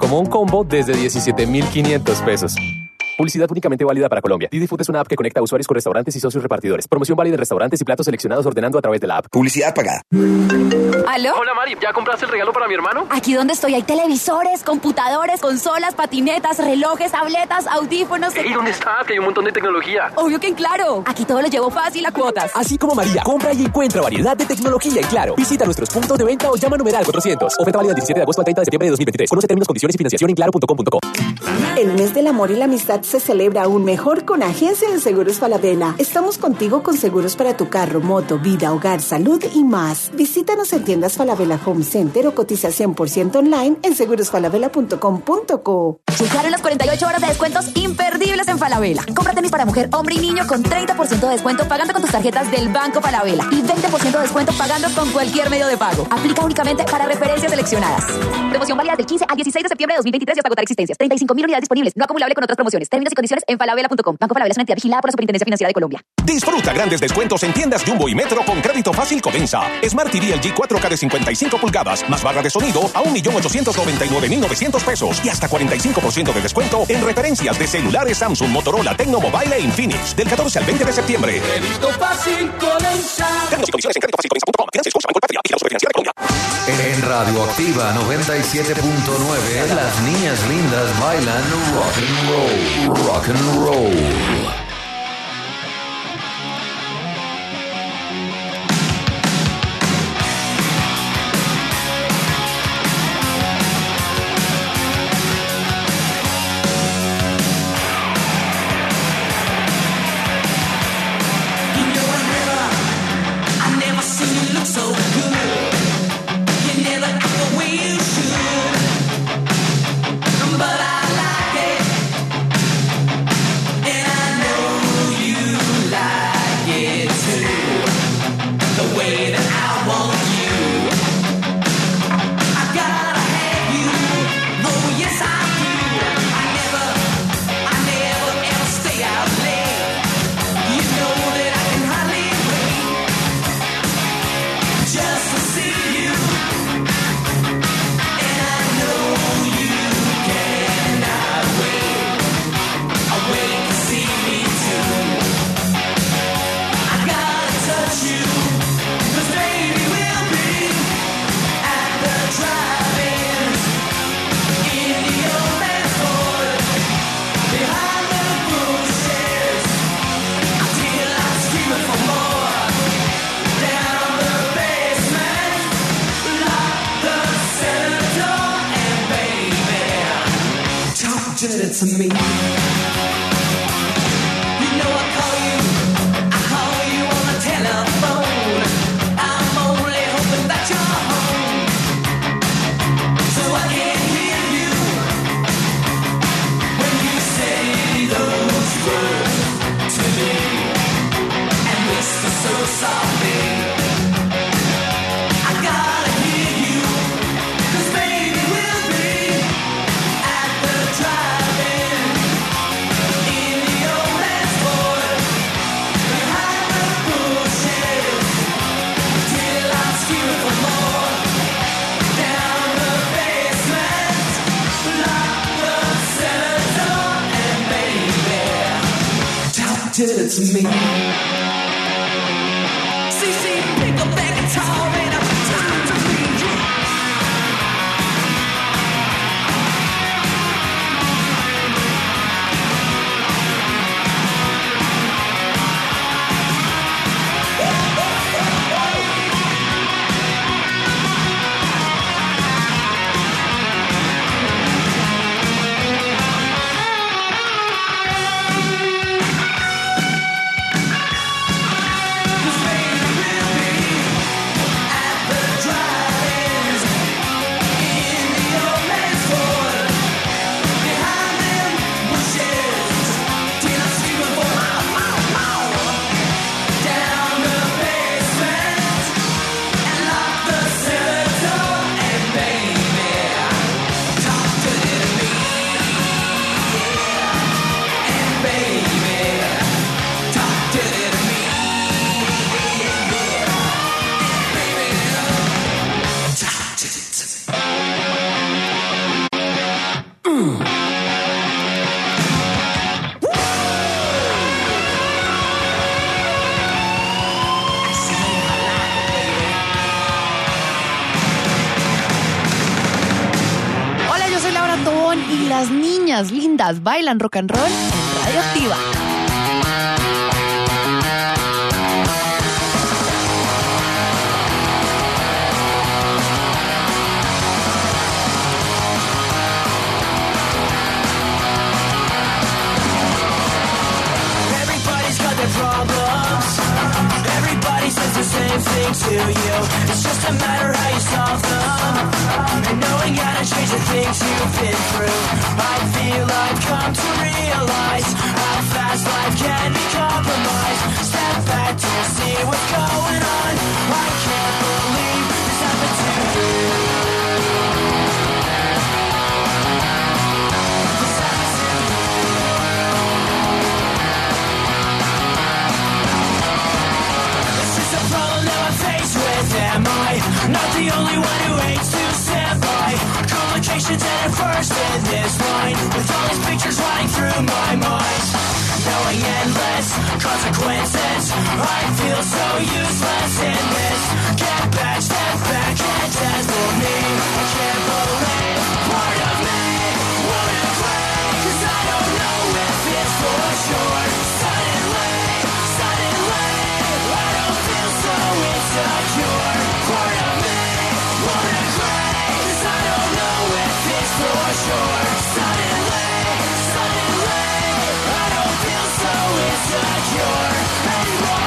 como un combo desde 17,500 pesos. Publicidad únicamente válida para Colombia. Didi Food es una app que conecta a usuarios con restaurantes y socios repartidores. Promoción válida en restaurantes y platos seleccionados ordenando a través de la app. Publicidad pagada. ¿Aló? Hola Mari, ¿ya compraste el regalo para mi hermano? Aquí donde estoy hay televisores, computadores, consolas, patinetas, relojes, tabletas, audífonos. ¿Y dónde estás? Que hay un montón de tecnología. Obvio que en Claro. Aquí todo lo llevo fácil a cuotas. Así como María, compra y encuentra variedad de tecnología en Claro. Visita nuestros puntos de venta o llama numeral 400. Oferta válida del 17 de agosto al 30 de septiembre de 2023. Conoce términos, condiciones y financiación en claro.com.co. El mes del amor y la amistad se celebra aún mejor con Agencia de Seguros Falabella. Estamos contigo con seguros para tu carro, moto, vida, hogar, salud y más. Visítanos en tiendas Falabella Home Center o cotiza 100% online en segurosfalabella.com.co. Llegaron las 48 horas de descuentos imperdibles en Falabella. Compra tenis para mujer, hombre y niño con 30% de descuento pagando con tus tarjetas del Banco Falabella y 20% de descuento pagando con cualquier medio de pago. Aplica únicamente para referencias seleccionadas. Promoción válida del 15 al 16 de septiembre de 2023 y hasta agotar existencias. 35,000 unidades disponibles, no acumulable con otras promociones. Términos y condiciones en falabella.com. Banco Falabella es una entidad vigilada por la Superintendencia Financiera de Colombia. Disfruta grandes descuentos en tiendas Jumbo y Metro con crédito fácil Codensa. Smart TV LG 4K de 55 pulgadas, más barra de sonido a 1,899,900 pesos y hasta 45% de descuento en referencias de celulares Samsung, Motorola, Tecnomobile e Infinix. Del 14 al 20 de septiembre. Crédito fácil Codensa. Términos y condiciones en créditofacilcodensa.com. Financia Escocia Banco Patria y la Superintendencia de Colombia. En Radioactiva 97.9, las niñas lindas bailan rock and roll. Rock and roll. To me, you know I call you on the telephone. I'm only hoping that you're home, so I can hear you when you say those words to me and whisper so softly. I gotta hear you, 'cause baby we'll be at the drive-in in the old man's Ford, behind the bushes, till I'm screaming for more. Down the basement, lock the cellar door, and baby, talk to me. CC, pick up that guitar and I'm time to read you. Laura Tobón y las niñas lindas bailan rock and roll en Radioactiva. Everybody says the same thing to you. It's just a matter how you solve them. And knowing how to change the things you've been through, I feel I've come to realize how fast life can be compromised. Step back to see what's going on. I can't believe this happened to you. Am I not the only one who hates to stand by? Complications at first in this line, with all these pictures running through my mind. Knowing endless consequences, I feel so useless in this. Get back, step back, and test for me. I can't believe part of me won't agree, 'cause I don't know if it's for sure. Suddenly, I don't feel so insecure. Part of me won't agree, 'cause I don't know if it's for sure. Suddenly, I don't feel so insecure anymore.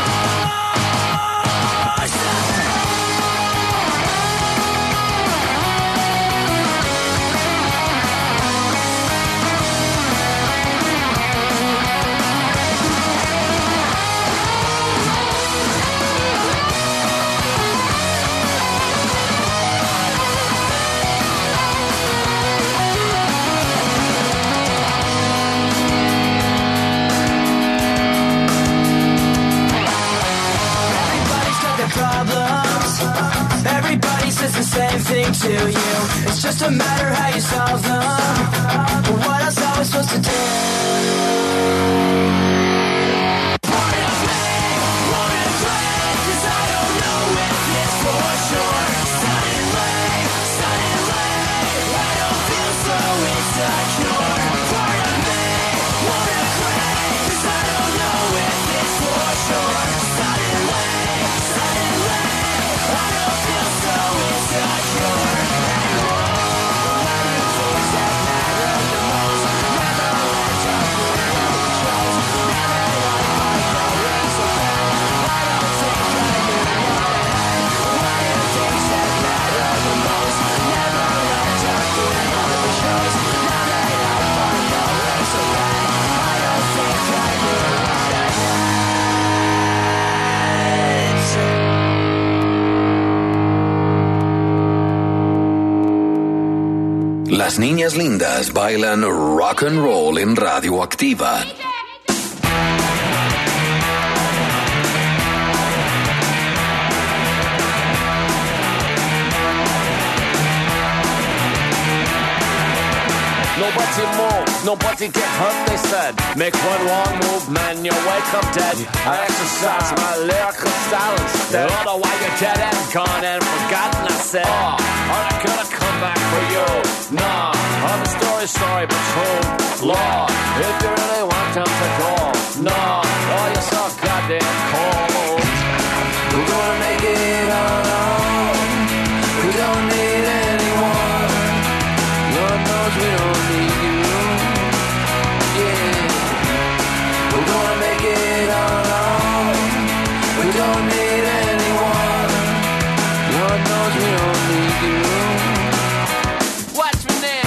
Problems. Everybody says the same thing to you. It's just a matter how you solve them. But what else are we supposed to do? Part of me won't agree, 'cause I don't know if it's for sure. Suddenly, I don't feel so insecure. Part of me won't agree, 'cause I don't know if it's for sure. Suddenly, I don't feel so insecure anymore. Things that matter the most never let up with what it shows. Never like my career so bad. I don't think I knew what I had. Why do things that matter the most never let up with what it shows? Never like my career so bad. I don't think I knew what I had. Las niñas lindas bailan rock and roll en Radioactiva. Nobody move, nobody get hurt, they said. Make one wrong move, man, you wake up dead. I exercise my lyrical style instead. Otherwise you're dead and gone and forgotten, I said. Oh, I'm not gonna come back for you. Nah, I'm a story, but true. Lord, if you really want them to go. Nah, oh, you're so goddamn cold. We're gonna make it our own. We don't need anyone. Lord knows we don't need you. Yeah. We're gonna make it our own. We don't need anyone. Lord knows we don't need you. Watch me now.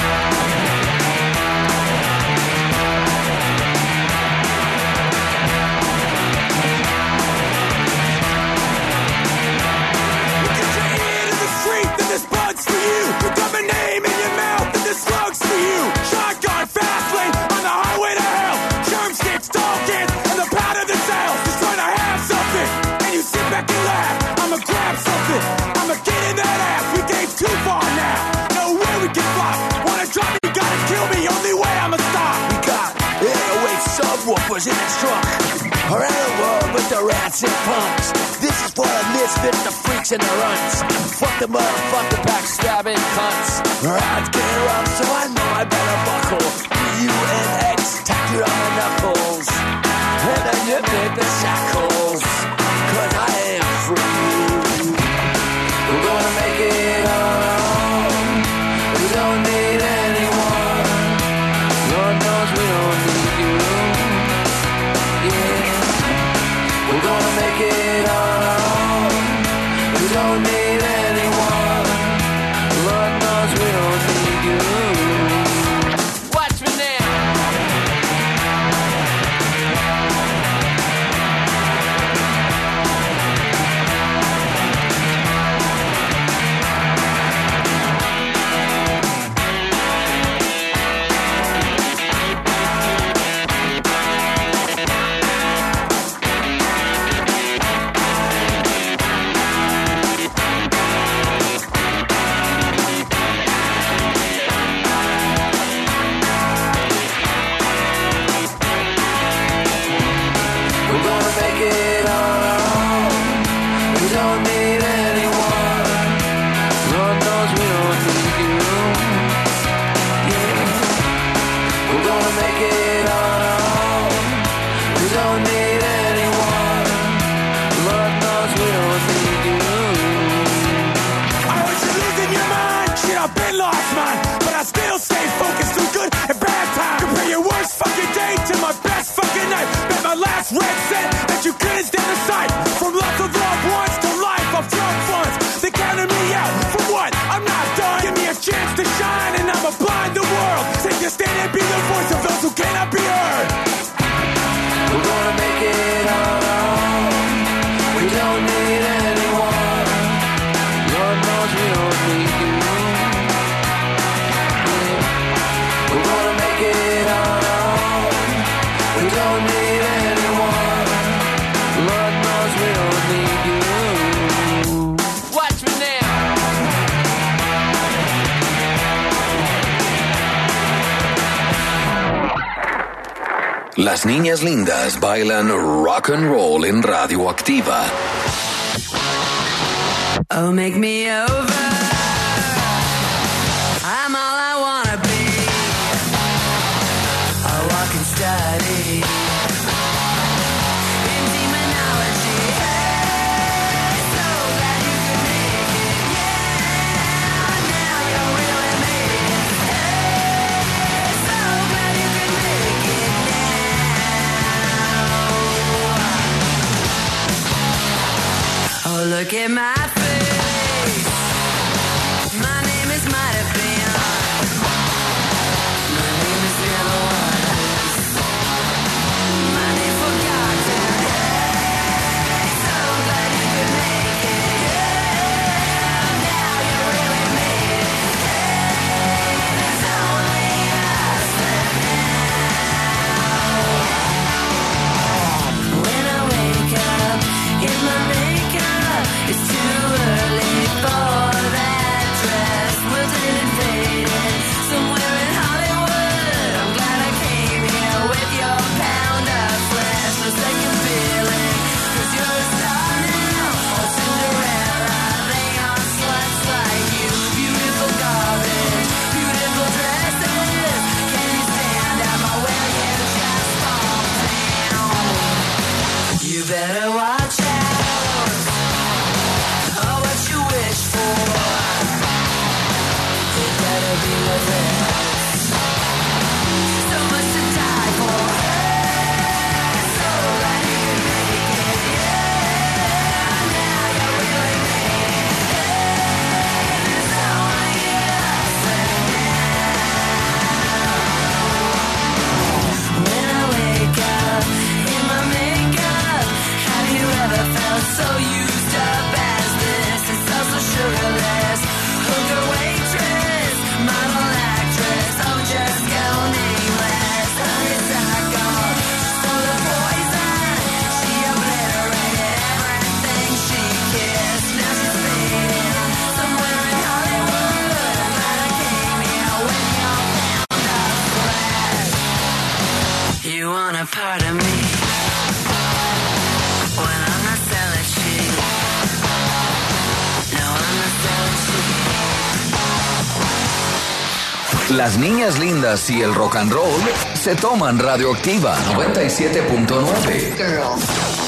Get your ear to the street, then this bug's for you. You got my name in your mouth, and this slug's for you. Shotgun, fast lane, on the highway to hell. Germ sticks, dog dance, and the pound of the sales. Just trying to have something, and you sit back and laugh. I'ma grab something, I'ma get in that ass. We gave too far now, no way we can block. Wanna drop me, you gotta kill me, only way I'ma stop. We got 808 subwoofers in this truck. Around the world with the rats and punks. This is for the misfit, the freaks and the runts. Fuck the motherfucking backstabbing cunts. I'd get up, so I know I better buckle. UNX, tap you on the knuckles. And then you make the shackles. Cause I am free. We're gonna make it on our own. We don't need anyone. Lord knows we don't need you. Yeah. We're gonna make it on our own. We don't need anyone. Lord knows we don't need you. Watch me now. Red set that you couldn't stand the sight. From lots of loved ones to life of drug funds. They counted me out for what? I'm not done. Give me a chance to shine and I'ma blind the world. Take a stand and be the voice of those who cannot be heard. We're gonna make it on our own. We don't need anyone. Lord knows we don't need you. Yeah. We're gonna make it on our own. We don't need anyone. Lord knows we don't need you. Watch me now. Las niñas lindas bailan rock and roll en Radioactiva. Oh, make me over. I'm all I wanna be. A walking study. Look at my face. My name is might have been. My name is never was. My name forgotten. Hey, so glad you could make it. Yeah, now you really made it. Hey, there's only us left now. When I wake up in my makeup, it's too early for that dress. Wilted and faded, somewhere in Hollywood. I'm glad I came here with your pound of flesh. No second feeling, 'cause you're a star now. Oh, Cinderella, they are sluts like you. Beautiful garbage, beautiful dresses. Can you stand up or will you just fall down? You better watch out. Oh, what you wish for. It better be worth it. So much to die for. Hey, so glad you can make it. Yeah, now you really made it. Hey, there's only us left now. When I wake up in my makeup, have you ever felt so used up as this? It's also sugarless. Hooker, waitress, model, actress. Oh, just go nameless. Honeysuckle, she stole the poison. She obliterated everything she kissed. Now she's fading somewhere in Hollywood. I'm glad I came here with your pound of flesh. You want a part of me when I'm not selling cheap. Las niñas lindas y el rock and roll se toman Radioactiva 97.9. Girl.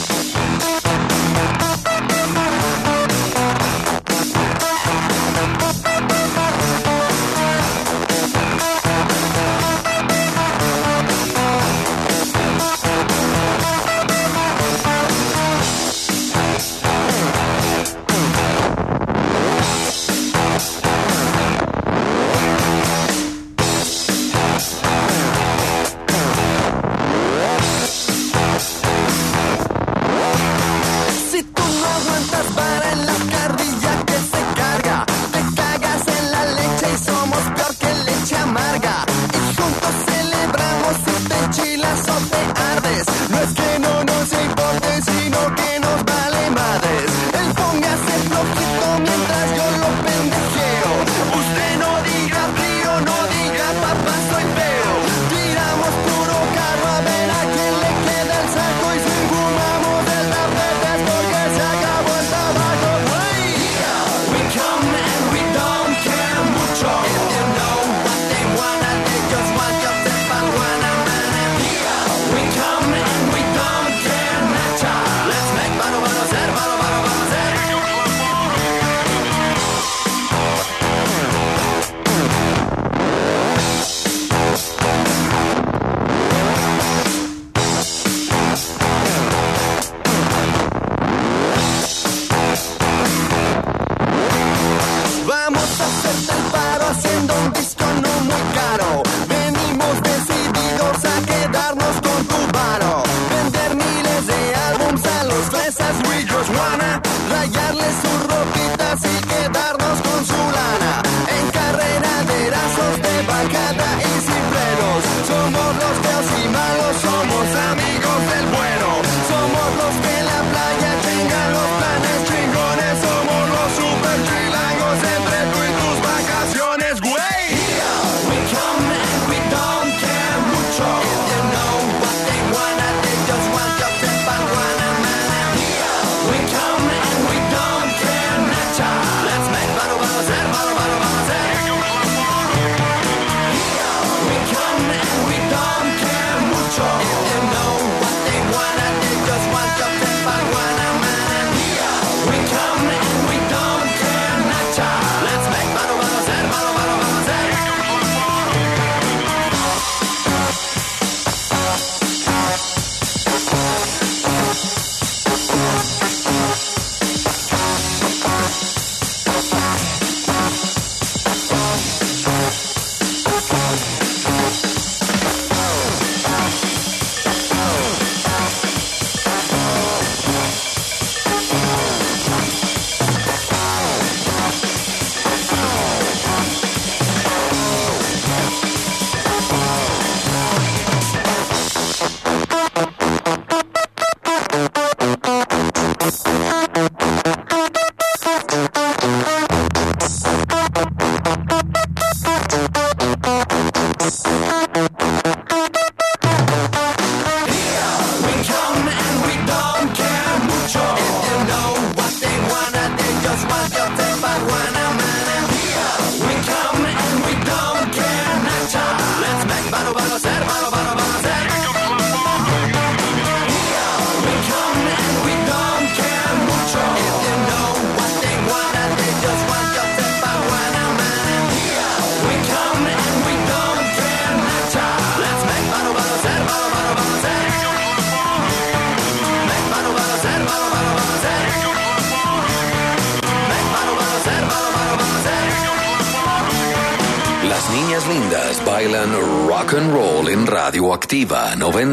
Lindas bailan rock and roll en Radioactiva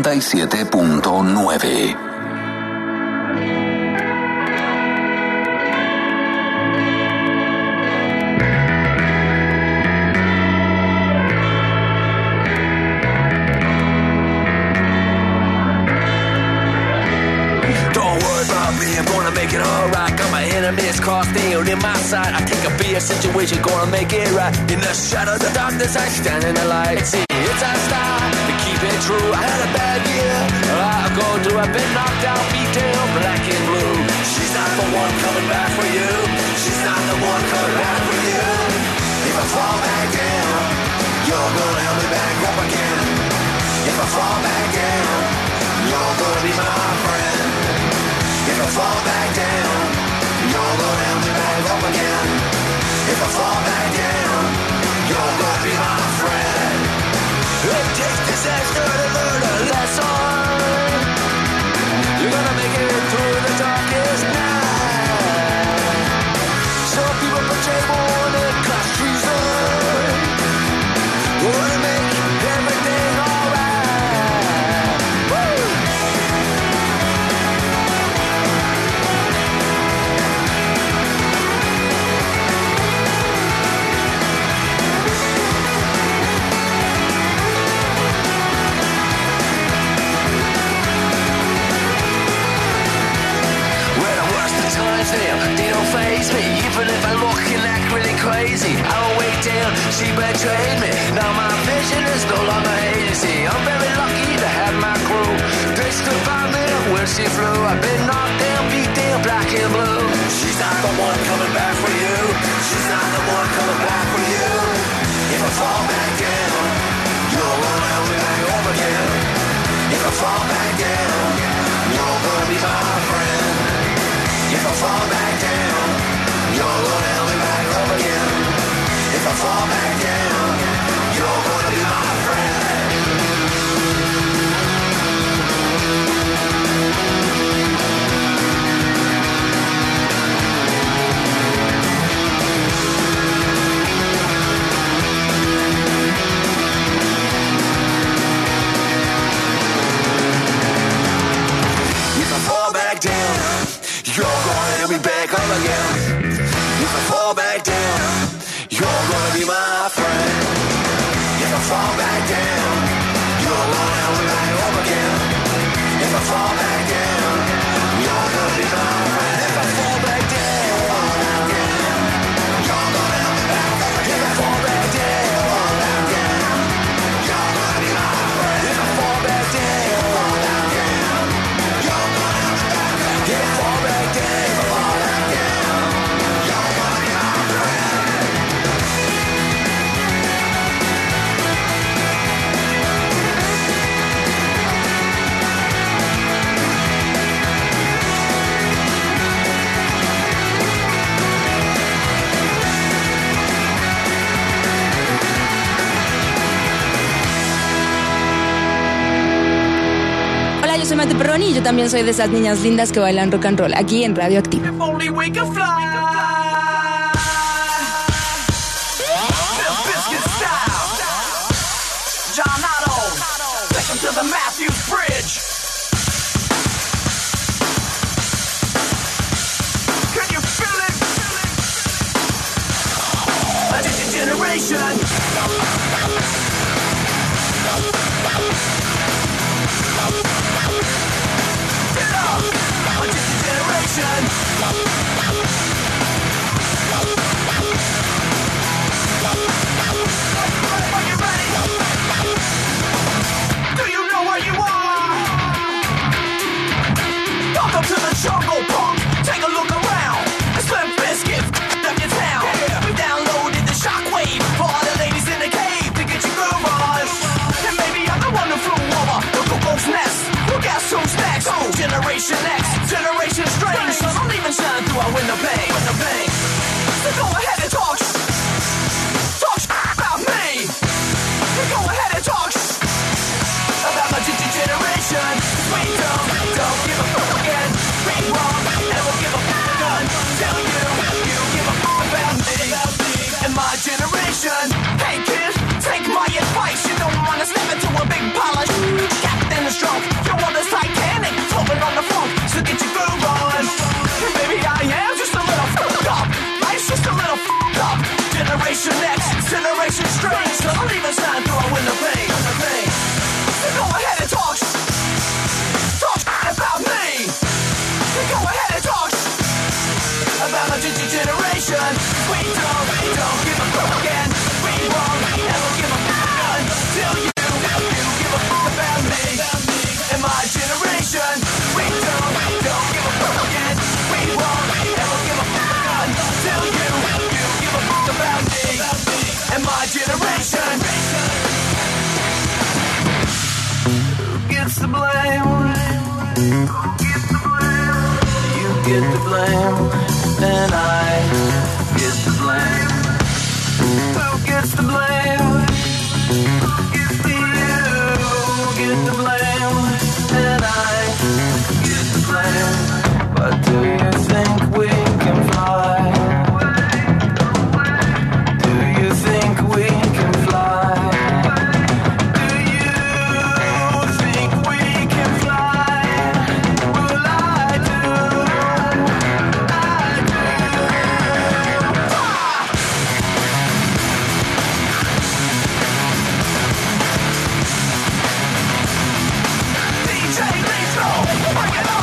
97.9. Crossfield in my sight, I think I'll be a situation gonna make it right. In the shadows of darkness, I stand in the light. See, it's our style to keep it true. I had a bad year, I'll go through. I've been knocked out, beat down, black and blue. She's not the one coming back for you. She's not the one coming back for you. If I fall back down, you're fall back down, you're gonna be my friend. If I fall back down, you're gonna help me back up again. If I fall back down, you're gonna be my friend. It takes disaster to learn a lesson. You're gonna make it through the darkest night. Some people portray morning class treason. Gonna make everything alright. Woo! They don't faze me, even if I look and act really crazy. I don't wait till she betrayed me. Now my vision is no longer hazy. I'm very lucky to have my crew. They stood by me when she flew. I've been knocked down, beat down, black and blue. She's not the one coming back for you. She's not the one coming back for you. If I fall back down, you're gonna help me back up again. If I fall back down, you're gonna be my friend. If I fall back down, you're gonna help me back up again. If I fall back down, you're gonna be my friend. If I fall back down, you're gonna help me back up again. If I fall back down, you're gonna be my friend. If I fall back down, you're gonna help me back up again. If I fall back down, you're gonna be my friend. If I fall back down, you're gonna help me back up again. If I fall back down, you're gonna be my friend. If I fall back down, you're gonna help me back up again. If I fall back down, you're gonna be my friend. Hola, yo soy Mate Perroni y yo también soy de esas niñas lindas que bailan rock and roll aquí en Radio Activa. If only we could fly. Limp Bizkit style. John Otto. Take him to the Matthews Bridge. Can you feel it? Addicted generation. Get up! Addicted generation. You get the blame, and I get the blame. Who gets the blame? You get the blame, and I get the blame. But do you think we can fly? Do you think we can fly? Do you think we can fly? Well, I do. DJ Nitro, bring it on!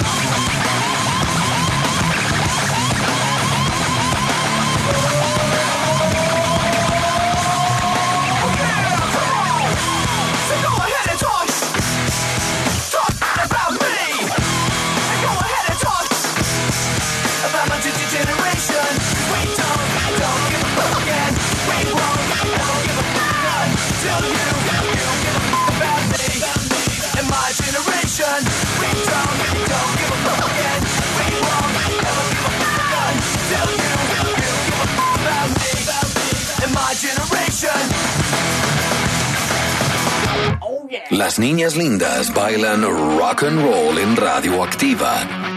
Las niñas lindas bailan rock and roll en Radioactiva.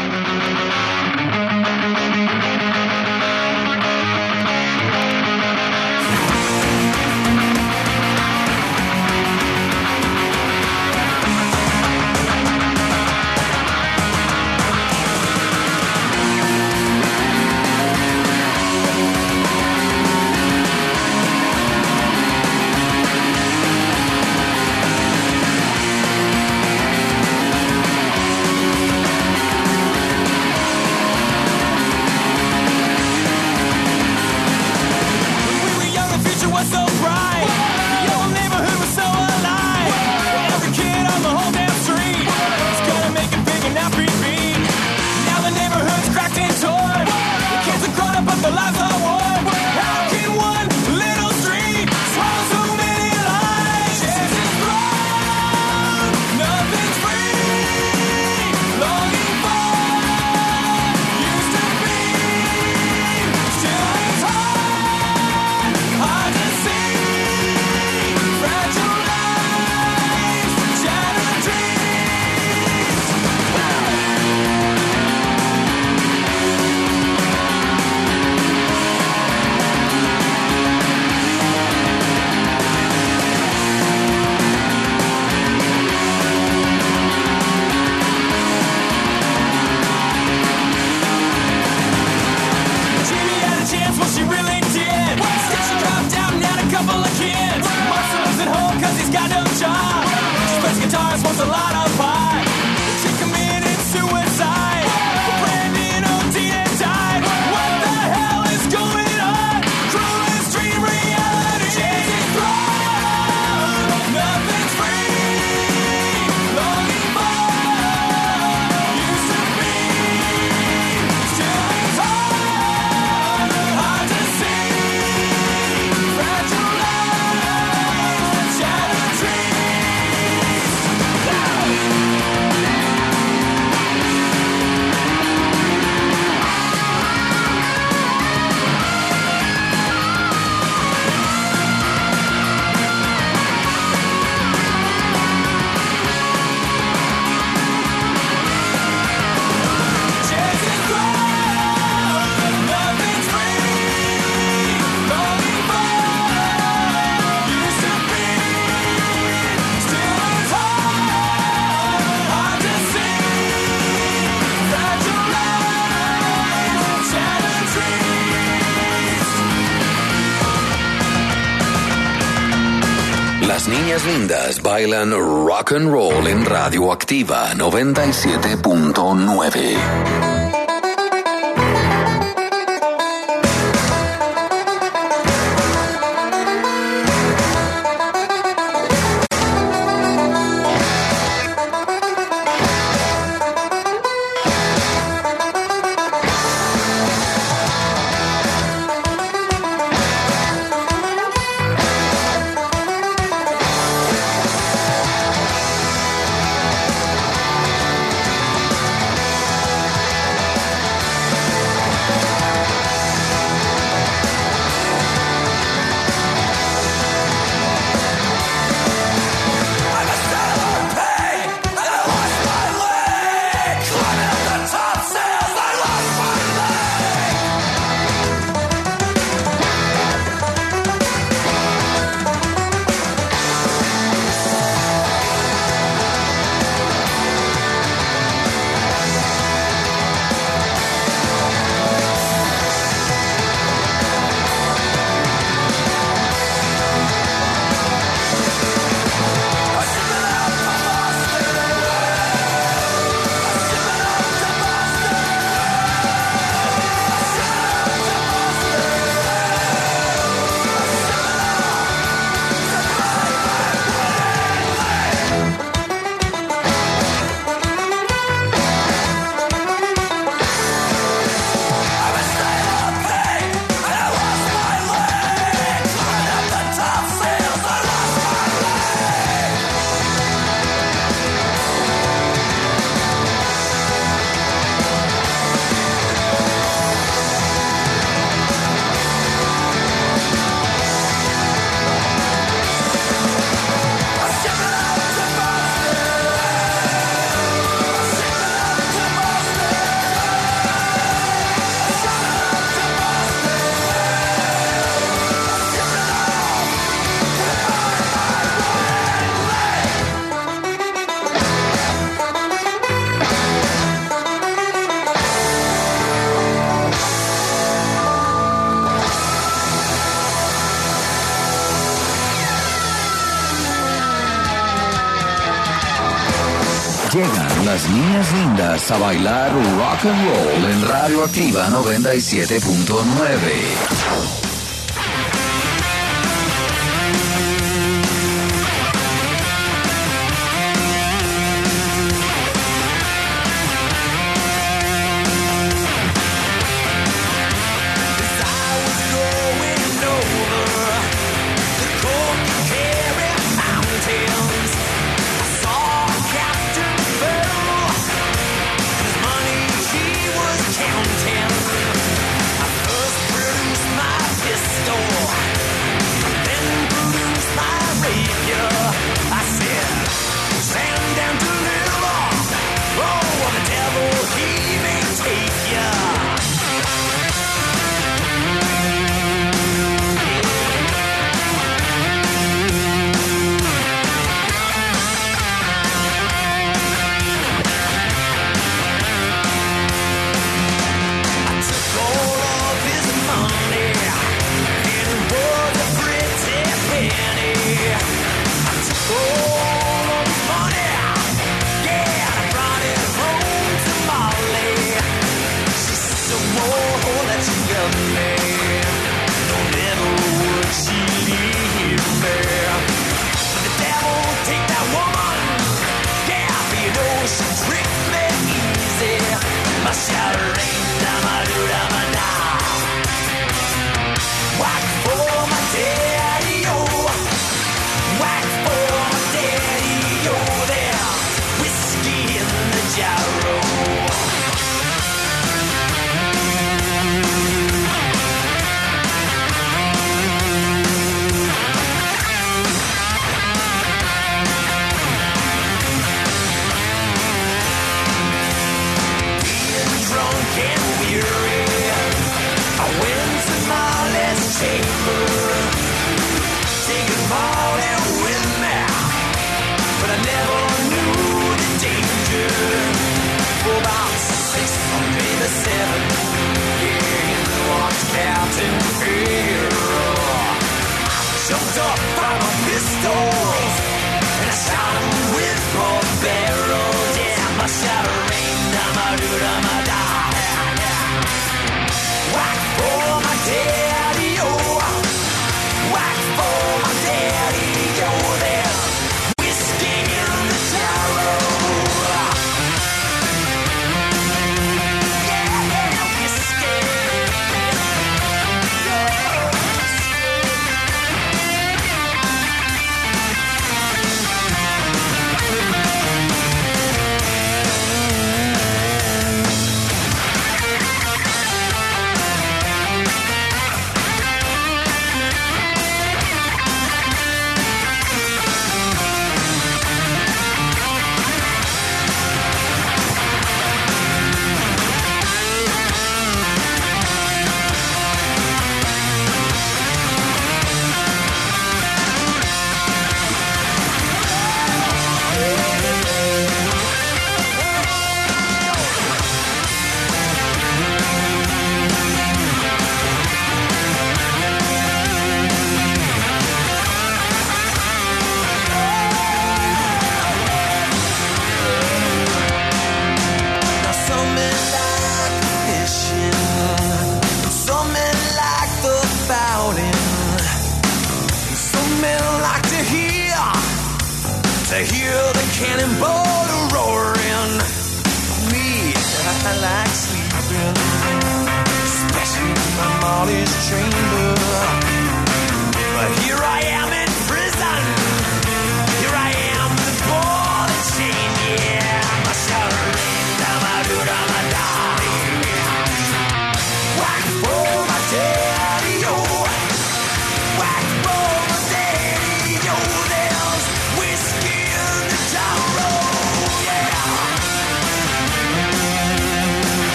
Las niñas lindas bailan rock and roll en Radioactiva 97.9. Llegan las niñas lindas a bailar rock and roll en Radioactiva 97.9.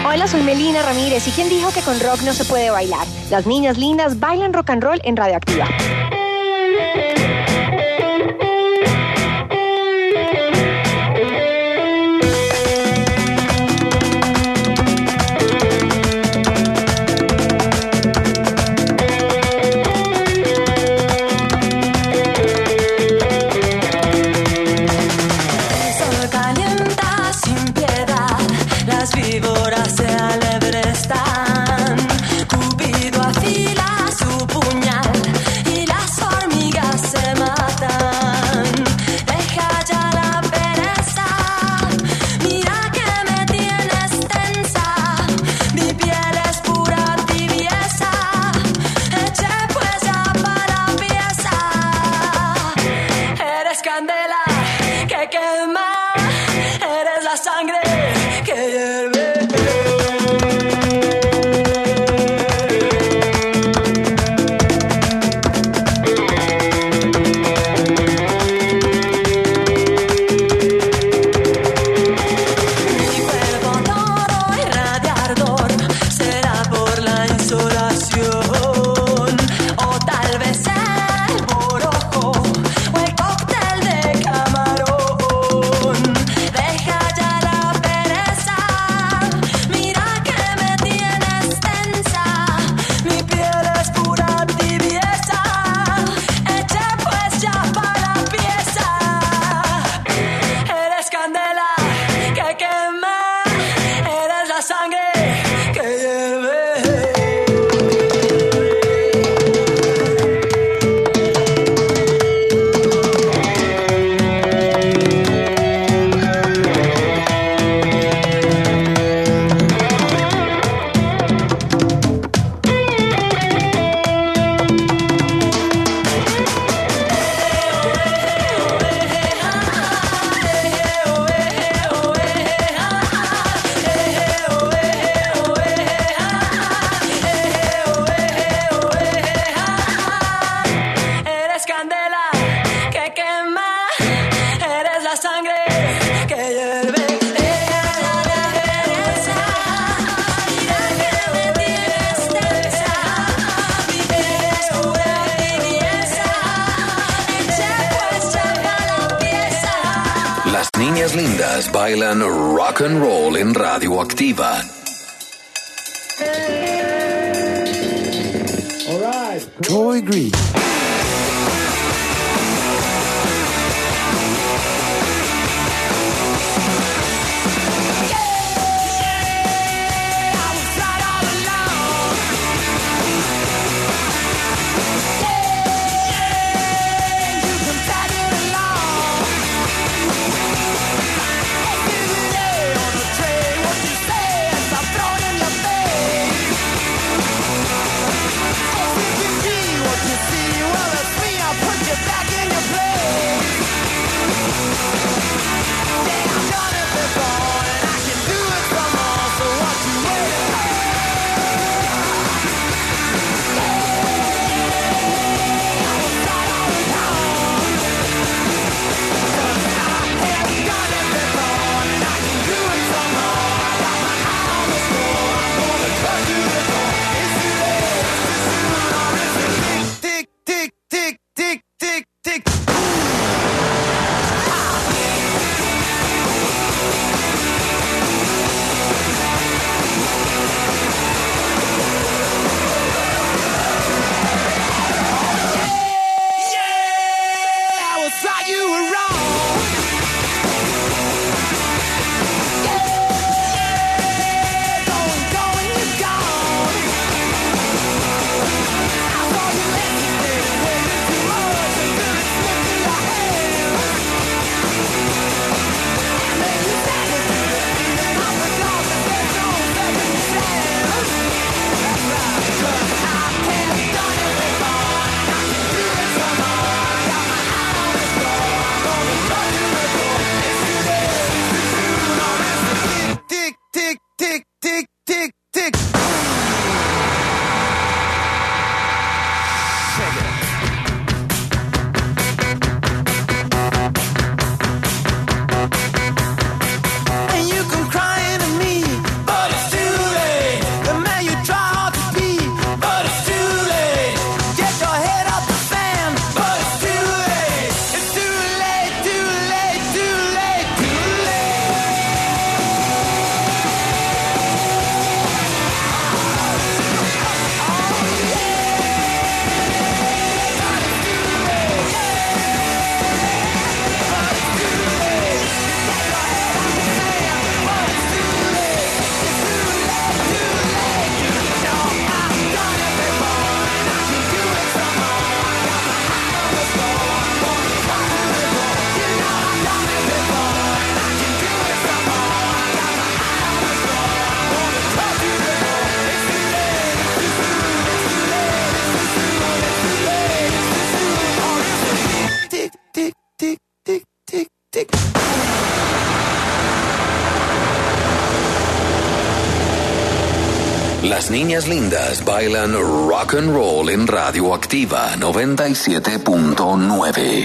Hola, soy Melina Ramírez. ¿Y quién dijo que con rock no se puede bailar? Las niñas lindas bailan rock and roll en Radioactiva. Lindas bailan rock and roll en Radioactiva. All right. Troy Green. See Las niñas lindas bailan rock and roll en Radioactiva 97.9.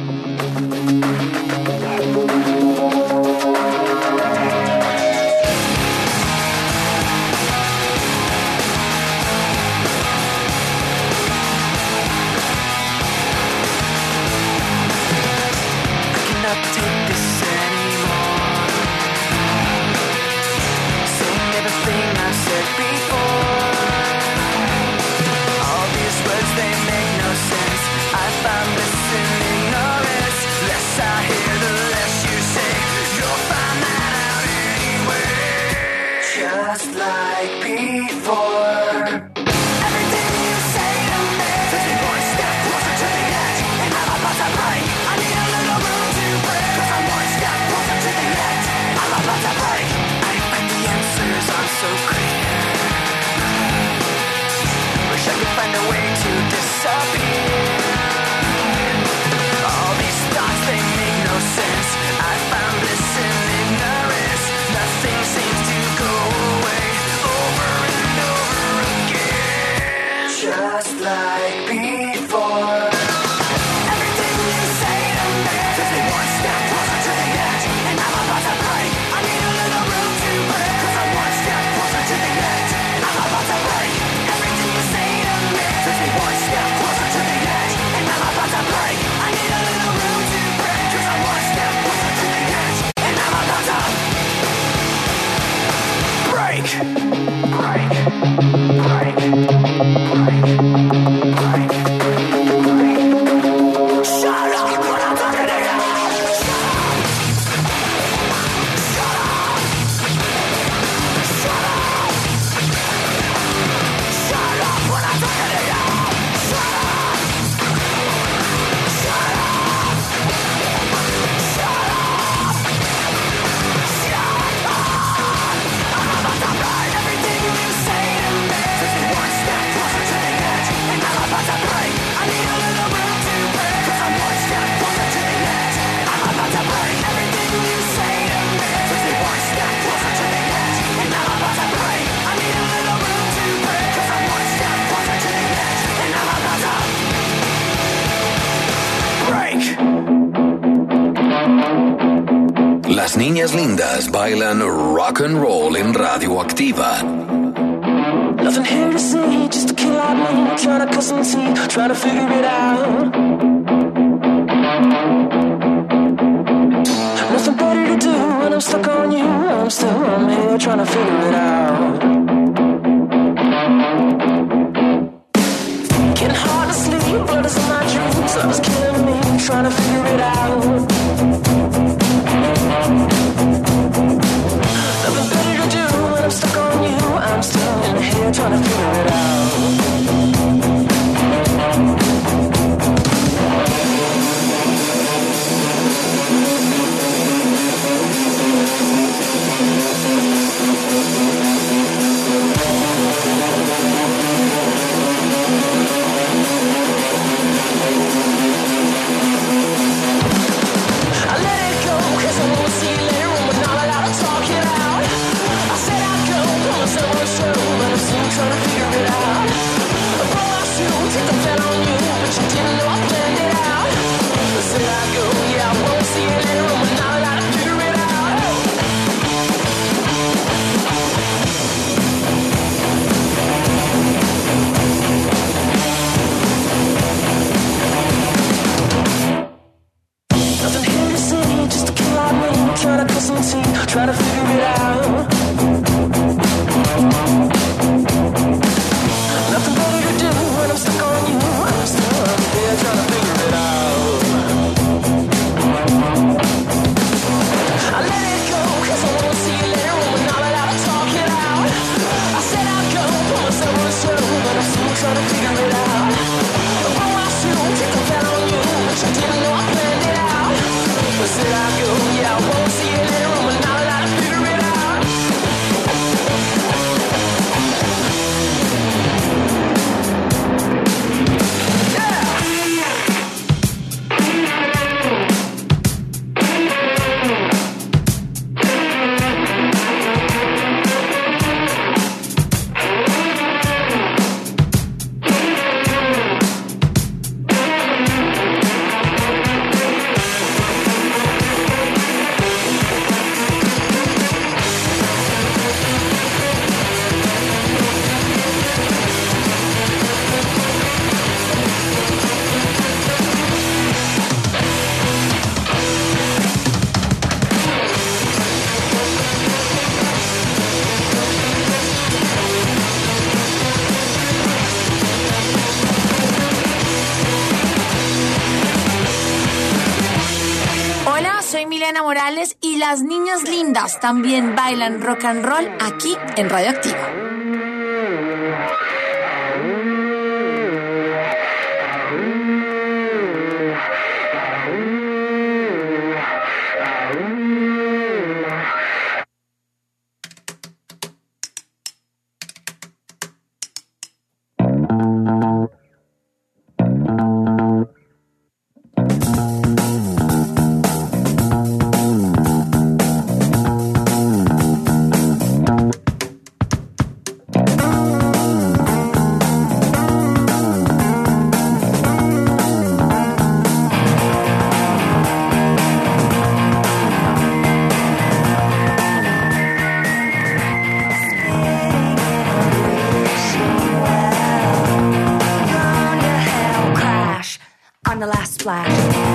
Las niñas lindas bailan rock and roll en Radioactiva. Nothing here to see, just a kid like me, trying to cut some teeth, trying to figure it out. Nothing better to do when I'm stuck on you. I'm here trying to figure it out. Getting hard to sleep, blood is in my dreams. Love is killing me, trying to figure it out. Nothing better to do when I'm stuck on you. I'm still in here trying to figure it out. Trying to figure it out. Bro, I should take a bet on you, but you didn't know I planned it out. Said I'd go, yeah, I won't see you later, and we're not allowed to figure it out. Nothing here to see, just a kid like me, trying to cut some teeth, trying to figure it out. Nothing better to do when I'm stuck on you. I'm still here trying to figure it out. I let it go, cause I won't see you later when we're not allowed to talk it out. I said I'd go, put myself on the show, but I'm still trying to figure it out. Oh, I should take a bet on you, but you didn't know I planned it out. I said I'd go, yeah, I won't see you later when we're not allowed to figure it out. musicales y las niñas lindas también bailan rock and roll aquí en Radioactiva. On the last splash.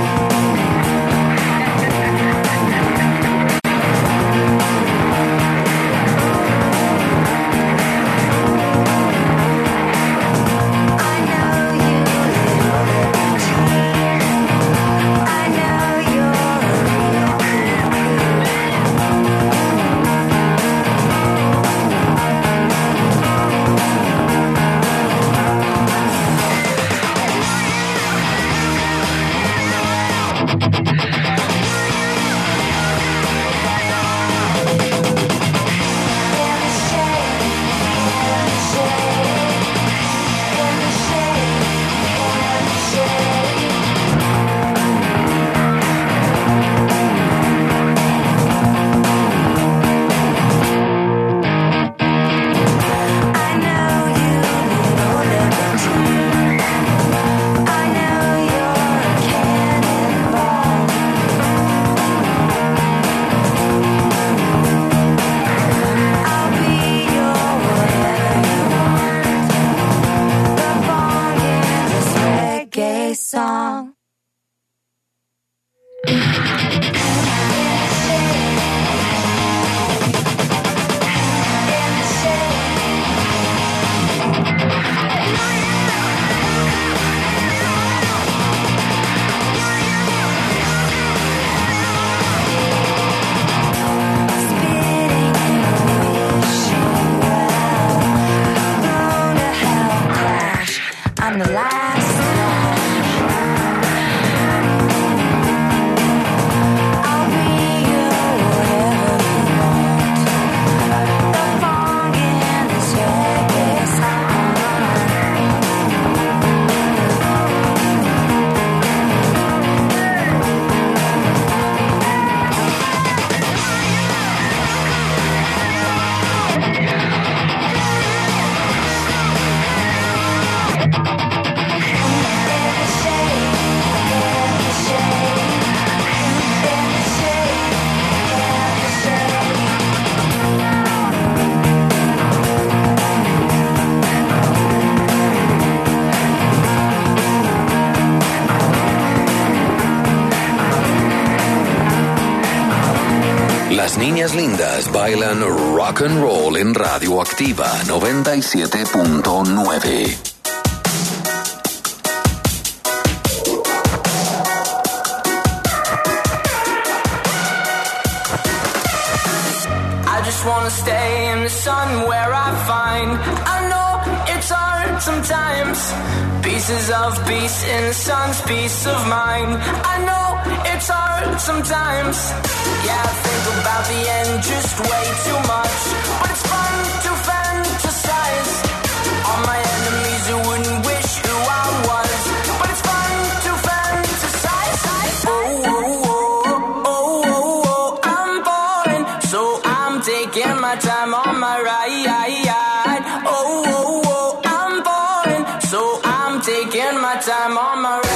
Song. I'm the last Las niñas lindas bailan rock and roll en Radioactiva 97.9. I just wanna stay in the sun where I find I know it's hard sometimes. Pieces of peace in the sun's peace of mind. I know it's hard sometimes. Yeah, I think about the end just way too much. But it's fun to fantasize. All my enemies who wouldn't wish who I was. But it's fun to fantasize. Oh, oh, oh, oh, oh, oh. I'm falling, so I'm taking my time on my ride. Oh, oh, oh, I'm falling, so I'm taking my time on my ride.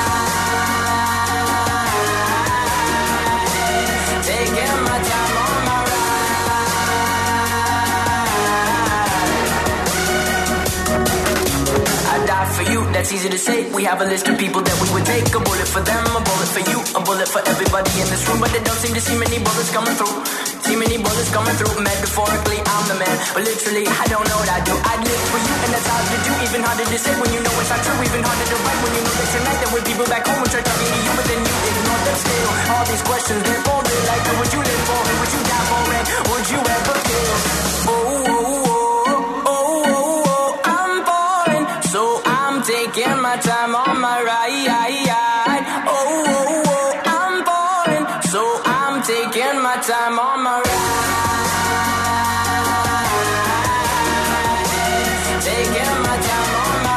That's easy to say. We have a list of people that we would take. A bullet for them, a bullet for you, a bullet for everybody in this room. But they don't seem to see many bullets coming through. Too many bullets coming through. Metaphorically, I'm the man, but literally, I don't know what I do. I live for you, and that's hard to do. Even harder to say when you know it's not true. Even harder to write when you know that tonight there were people back home who tried talking to you, but then you ignore them still. All these questions, they're folded. Like, who would you live for? Who would you die for? And would you ever kill? I'm falling, so I'm taking my time on my ride. I'm falling, so I'm taking my time on my ride. Taking my time on my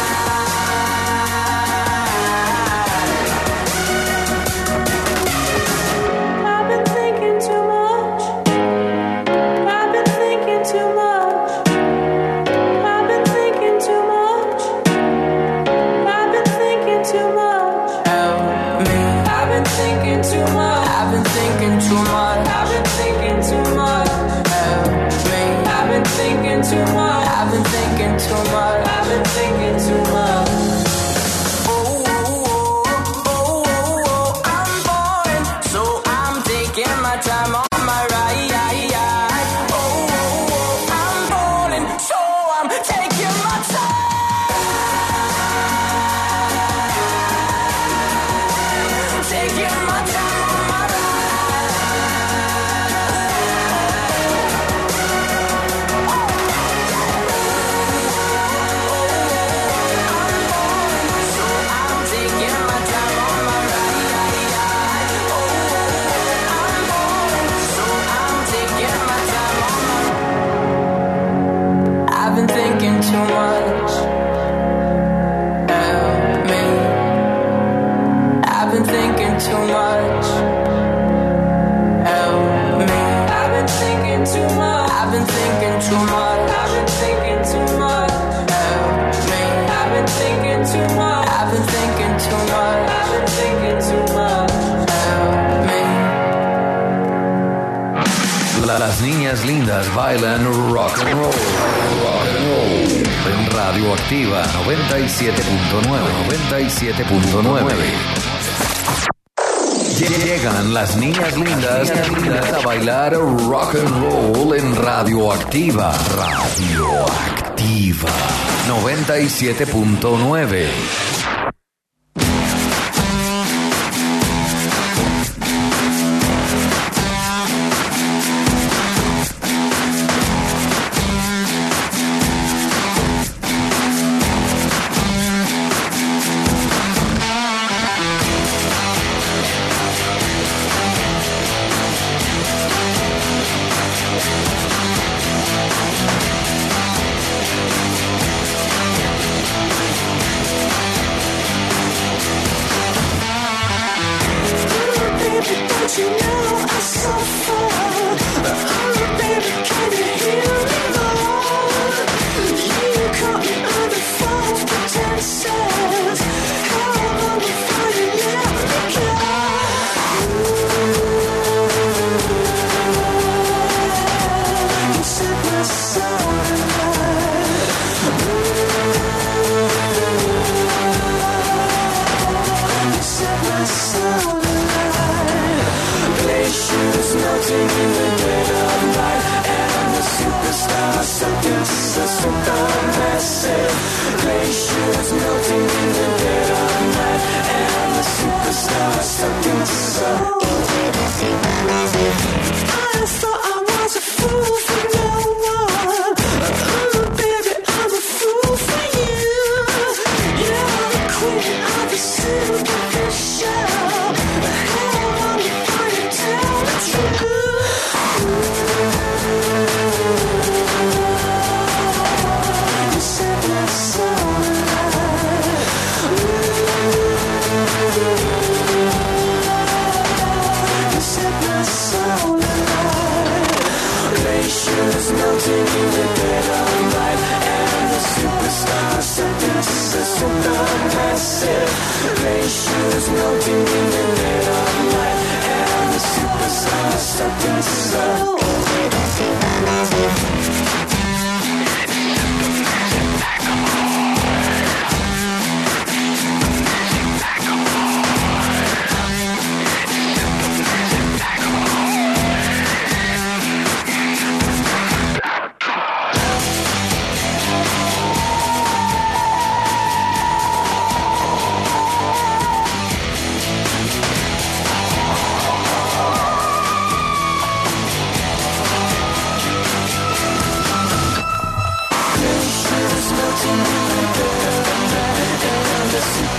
ride. I've been thinking too much. I've been thinking too much. I've been thinking too much. I've been thinking too much. Help me. I've been thinking too much. I've been thinking too much. I've been thinking too much. Help me. I've been thinking too much. I've been thinking too much. I've been thinking too much. I'm falling, so I'm taking my time on my ride. I'm falling, so I'm taking my time. Taking my time on my I've been thinking too much. Help me. I've been thinking too much. Help me. I've been thinking too much. I've been thinking too much. I've been thinking too much. Help me. I've been thinking too much. I've been thinking too much. I've been thinking too much. Help me. Las niñas lindas bailan rock and roll. Rock and roll. En Radio Activa 97.9. Llegan las niñas lindas a bailar rock and roll en Radio Activa. Radio Activa 97.9.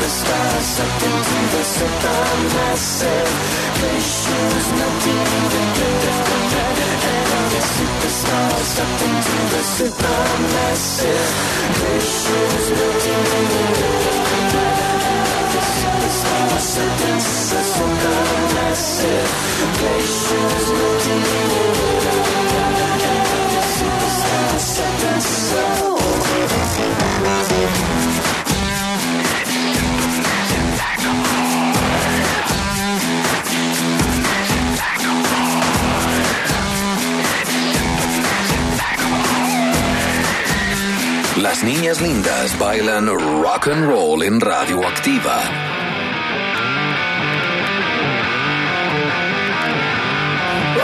superstars sucked into the supermassive glaciers melting and the superstars sucked into the supermassive glaciers melting the superstars sucked into the supermassive glaciers melting the superstars sucked into Las niñas lindas bailan rock and roll en Radioactiva.